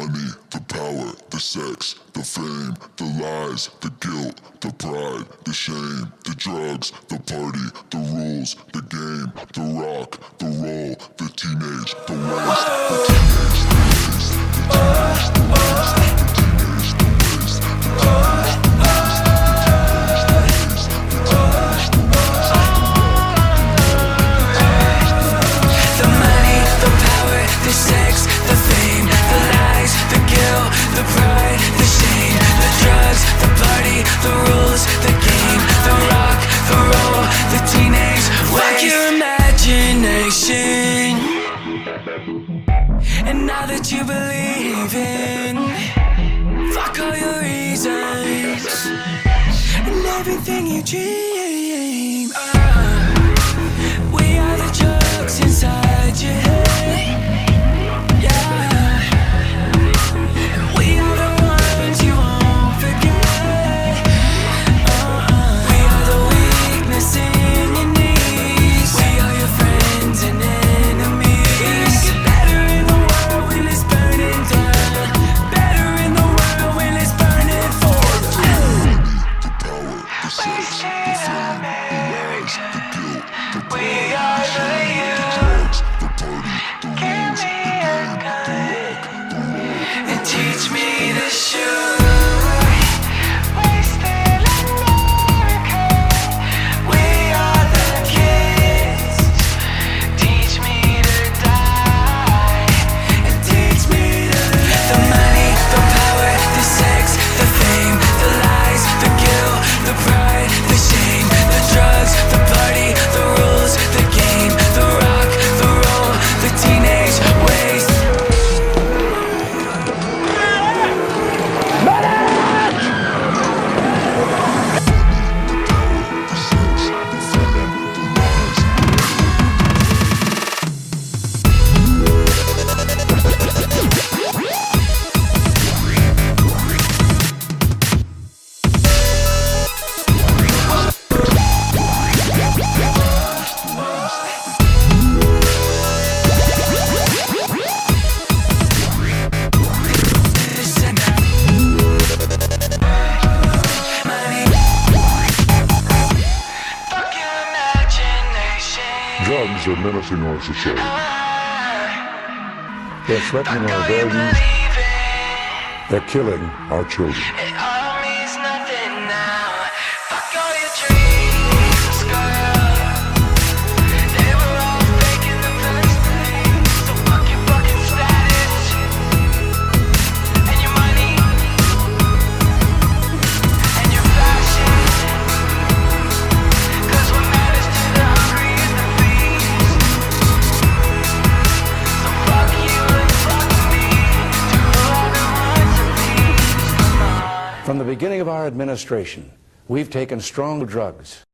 money, the power, the sex, the fame, the lies, the guilt, the pride, the shame, the drugs, the party, the rules, the game, the rock, the roll, the teenage, the waste, the teenage, the waste, the teenage, the waste, the teenage, the waste, the teenage, the waste, the teenage, the waste, the teenage, The money, the power, the sex, the fame, the lies, the guilt, the pride, the shame, the drugs, the party, the rules, the game, the rock, the roll, the teenage waste. Fuck your imagination. And now that you believe in, fuck all your reasons and everything you dream. We are the drugs inside your head. Yeah. We are the ones you won't forget. We are the weakness in your knees. We are your friends and enemies. We make it better in the world when it's burning down. Better in the world when it's burning for you. the power, the sex, the fame, the lies, the guilt, the We pride, are the the shame, youth. the drugs, the party, the rules, the game, the rock, the roll, And teach me to shoot. We are the kids. Teach me to die. And teach me to live. The money, the power, the sex, the fame, the lies, the guilt, the pride, the shame, the drugs, the party, the rules, the game, the rock, the roll, the teenage waste. Drugs are menacing our society. They're threatening our values. They're killing our children. It all means nothing now. Fuck all your dreams, girl. They were all fake in the first place. So fuck your fucking status and your money and your fashion. 'Cause what matters to the hungry is the feast. So fuck you and fuck me. Do whoever wants to please. Come on. From the beginning of our administration, we've taken strong drugs.